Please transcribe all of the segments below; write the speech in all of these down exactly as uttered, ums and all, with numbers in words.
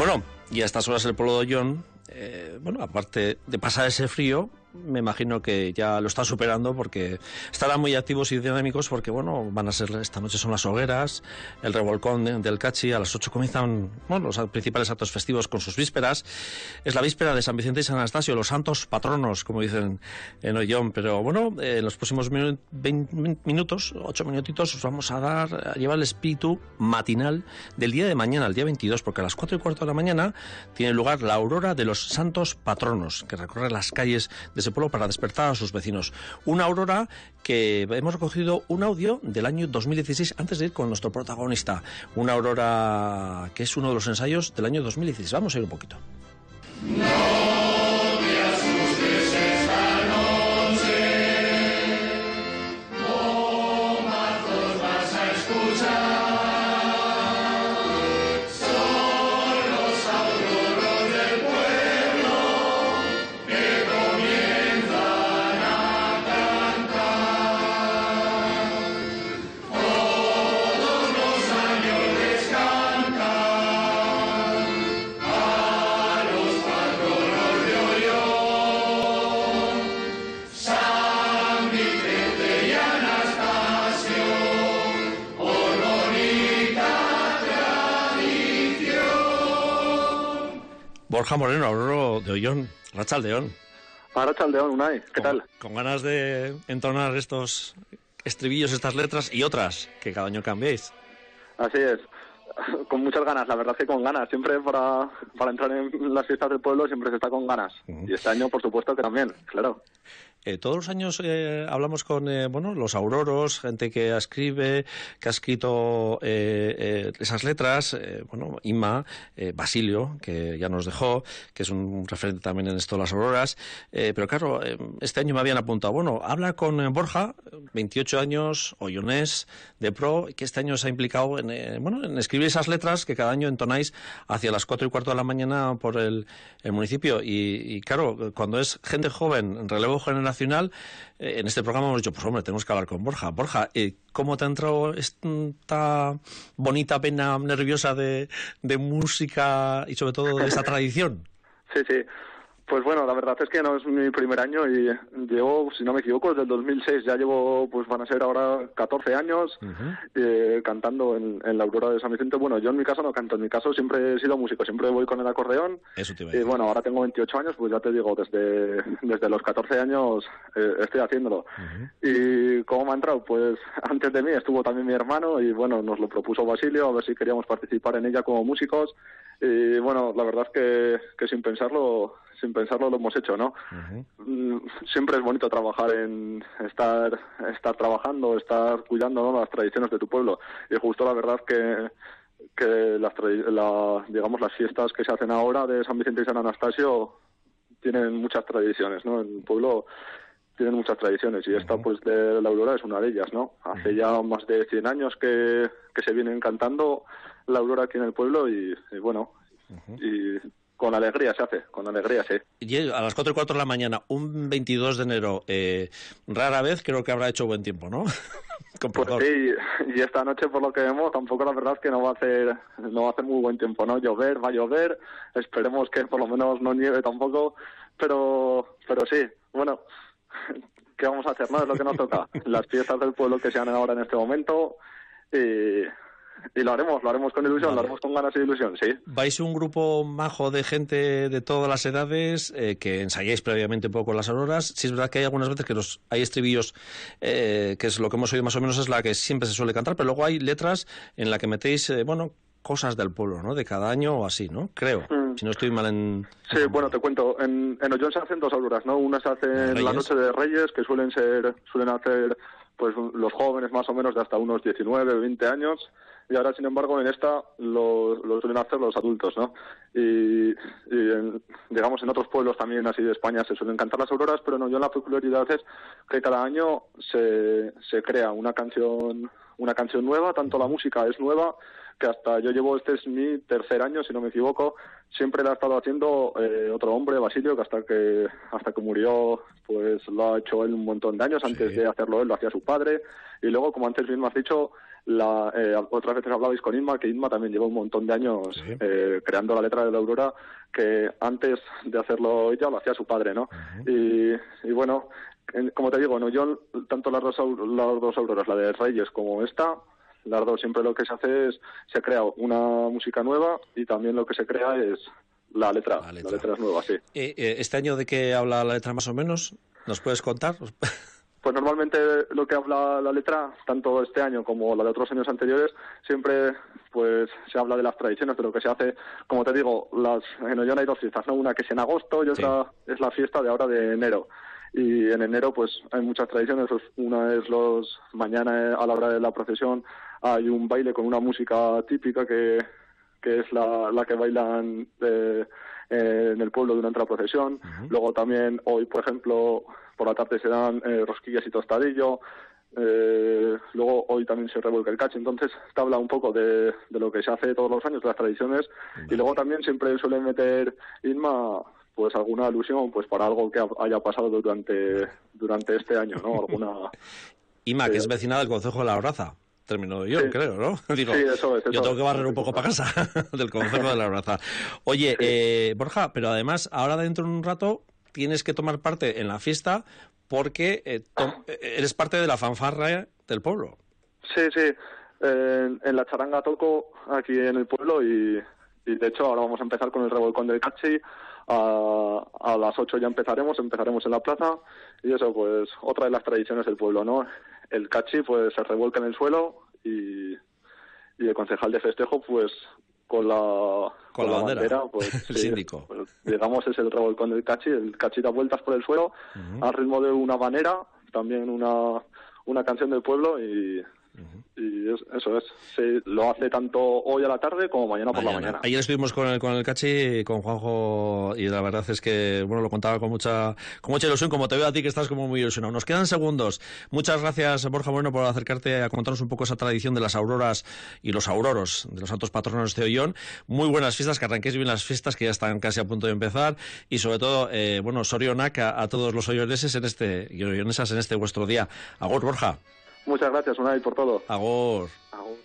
Bueno, y a estas horas el pueblo de Ollón, eh, bueno, aparte de pasar ese frío, me imagino que ya lo está superando porque estarán muy activos y dinámicos porque, bueno, van a ser, esta noche son las hogueras, el revolcón de, del Cachi, a las ocho comienzan, bueno, los principales actos festivos con sus vísperas. Es la víspera de San Vicente y San Anastasio, los santos patronos, como dicen en Ollón, pero bueno, eh, en los próximos minu veinte minutos, ocho minutitos, os vamos a dar, a llevar el espíritu matinal del día de mañana, el día veintidós, porque a las cuatro y cuarto de la mañana tiene lugar la aurora de los santos patronos, que recorre las calles de ese pueblo para despertar a sus vecinos. Una aurora que hemos recogido un audio del año dos mil dieciséis antes de ir con nuestro protagonista. Una aurora que es uno de los ensayos del año dos mil dieciséis. Vamos a ir un poquito. No. Borja Moreno, auroro de Ollón, Arratsaldeon. Arratsaldeon, Unai, ¿qué con, tal? Con ganas de entonar estos estribillos, estas letras y otras que cada año cambiéis. Así es, con muchas ganas, la verdad es que con ganas. Siempre para, para entrar en las fiestas del pueblo siempre se está con ganas. Uh-huh. Y este año, por supuesto, que también, claro. Eh, todos los años eh, hablamos con eh, bueno, los auroros, gente que escribe, que ha escrito eh, eh, esas letras, eh, bueno, Inma, eh, Basilio, que ya nos dejó, que es un referente también en esto de las auroras, eh, pero claro, eh, este año me habían apuntado, bueno, habla con eh, Borja, veintiocho años, ollonés, de pro, que este año se ha implicado en, eh, bueno, en escribir esas letras que cada año entonáis hacia las cuatro y cuarto de la mañana por el, el municipio, y, y claro, cuando es gente joven, en relevo generacional, Nacional, eh, en este programa hemos dicho, pues hombre, tenemos que hablar con Borja. Borja, eh, ¿cómo te ha entrado esta bonita pena nerviosa de, de música y sobre todo de esta tradición? Sí, sí. Pues bueno, la verdad es que no es mi primer año y llevo, si no me equivoco, desde el dos mil seis. Ya llevo, pues van a ser ahora catorce años uh-huh. eh, cantando en, en la Aurora de San Vicente. Bueno, yo en mi caso no canto, en mi caso siempre he sido músico, siempre voy con el acordeón. Eso te iba a decir. Y bueno, ahora tengo veintiocho años, pues ya te digo, desde, desde los catorce años eh, estoy haciéndolo. Uh-huh. ¿Y cómo me ha entrado? Pues antes de mí estuvo también mi hermano y bueno, nos lo propuso Basilio, a ver si queríamos participar en ella como músicos. Y bueno, la verdad es que, que sin pensarlo... sin pensarlo lo hemos hecho, ¿no? Uh-huh. Siempre es bonito trabajar en estar estar trabajando, estar cuidando, ¿no?, las tradiciones de tu pueblo. Y justo la verdad que que las la, digamos las fiestas que se hacen ahora de San Vicente y San Anastasio tienen muchas tradiciones, ¿no? En el pueblo tienen muchas tradiciones y esta, uh-huh. pues de la Aurora es una de ellas, ¿no? Uh-huh. Hace ya más de cien años que, que se vienen cantando la Aurora aquí en el pueblo y, y bueno, uh-huh. y con alegría se hace, con alegría, sí. Y a las cuatro y cuatro de la mañana, un veintidós de enero, eh, rara vez creo que habrá hecho buen tiempo, ¿no? Pues sí, y esta noche por lo que vemos tampoco la verdad es que no va a hacer no va a hacer muy buen tiempo, ¿no? Llover, va a llover, esperemos que por lo menos no nieve tampoco, pero pero sí, bueno, ¿qué vamos a hacer? No es lo que nos toca. Las fiestas del pueblo que se dan ahora en este momento y... Y lo haremos, lo haremos con ilusión, vale. Lo haremos con ganas y ilusión, sí. Vais un grupo majo de gente de todas las edades, eh, que ensayáis previamente un poco las auroras. Sí es verdad que hay algunas veces que los hay estribillos, eh, que es lo que hemos oído más o menos, es la que siempre se suele cantar, pero luego hay letras en la que metéis, eh, bueno, cosas del pueblo, ¿no? De cada año o así, ¿no? Creo, mm. si no estoy mal en... Sí, bueno, te cuento, en, en Ollón se hacen dos auroras, ¿no? Una se hace en la noche de Reyes, que suelen ser, suelen hacer, pues, los jóvenes más o menos de hasta unos diecinueve, veinte años, y ahora, sin embargo, en esta lo, lo suelen hacer los adultos, ¿no? Y, y en, digamos, en otros pueblos también así de España se suelen cantar las auroras, pero en Ollón la peculiaridad es que cada año se, se crea una canción, una canción nueva, tanto la música es nueva, que hasta yo llevo, este es mi tercer año, si no me equivoco, siempre la ha estado haciendo eh, otro hombre, Basilio, que hasta que hasta que murió, pues lo ha hecho él un montón de años. Sí. Antes de hacerlo él, lo hacía su padre, y luego, como antes bien me has dicho, la, eh, otras veces hablabais con Inma, que Inma también lleva un montón de años sí. eh, creando la letra de la Aurora, que antes de hacerlo ella lo hacía su padre, ¿no? Uh-huh. y, y bueno, como te digo, no, yo tanto las dos, las dos Auroras, la de Reyes como esta, las dos siempre lo que se hace es, se crea una música nueva y también lo que se crea es la letra, la letra, la letra es nueva, sí. Eh, eh, ¿Este año de qué habla la letra más o menos? ¿Nos puedes contar? Pues normalmente lo que habla la letra, tanto este año como la de otros años anteriores, siempre pues se habla de las tradiciones, de lo que se hace. Como te digo, las, en Ollón hay dos fiestas, ¿no? Una que es en agosto y otra sí. es la fiesta de ahora de enero. Y en enero pues hay muchas tradiciones. Una es los mañana a la hora de la procesión hay un baile con una música típica que, que es la, la que bailan de, eh, en el pueblo durante la procesión. Uh-huh. Luego también hoy, por ejemplo, por la tarde se dan eh, rosquillas y tostadillo. Eh, luego hoy también se revuelca el cachi. Entonces te habla un poco de, de lo que se hace todos los años, de las tradiciones. Vale. Y luego también siempre suelen meter Inma pues alguna alusión pues para algo que haya pasado durante durante este año, ¿no? Alguna Inma, eh, que es vecina del concejo de La Horaza. Terminó yo, sí. creo, ¿no? Digo, sí, eso es, eso yo tengo es. que barrer un poco para casa del concejo de La Horaza. Oye, sí. eh, Borja, pero además ahora dentro de un rato tienes que tomar parte en la fiesta porque eh, to- eres parte de la fanfarra del pueblo. Sí, sí. En, en la charanga toco aquí en el pueblo y, y de hecho ahora vamos a empezar con el revolcón del cachi. A, a las ocho ya empezaremos, empezaremos en la plaza y eso pues otra de las tradiciones del pueblo, ¿no? El cachi pues se revuelca en el suelo y, y el concejal de festejo pues con la, con con la, la bandera, bandera pues el sí, síndico. Pues, digamos es el revolcón del cachi, el cachi da vueltas por el suelo uh-huh. al ritmo de una habanera, también una, una canción del pueblo y... Uh-huh. Y es, eso es, sí, lo hace tanto hoy a la tarde como mañana, mañana. por la mañana. Ayer estuvimos con el con el Cachi, con Juanjo, y la verdad es que bueno, lo contaba con mucha con mucha ilusión, como te veo a ti que estás como muy ilusionado. Nos quedan segundos. Muchas gracias, Borja Moreno, por acercarte a contarnos un poco esa tradición de las auroras y los auroros, de los santos patronos de Ollón. Muy buenas fiestas, que arranquéis bien las fiestas que ya están casi a punto de empezar y sobre todo, eh, bueno, sorionak a, a todos los olloneses en este y ollonesas en este vuestro día. Agur, Borja. Muchas gracias, Unai, por todo. Agur. Agur.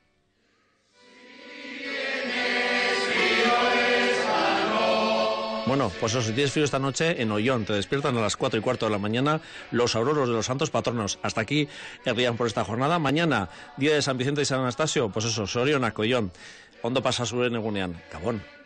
Bueno, pues eso, si tienes frío esta noche, en Ollón te despiertan a las cuatro y cuarto de la mañana los auroros de los santos patronos. Hasta aquí el día por esta jornada. Mañana, día de San Vicente y San Anastasio, pues eso, sorionak, Ollón. Ondo pasa zuen egunean. Gabon.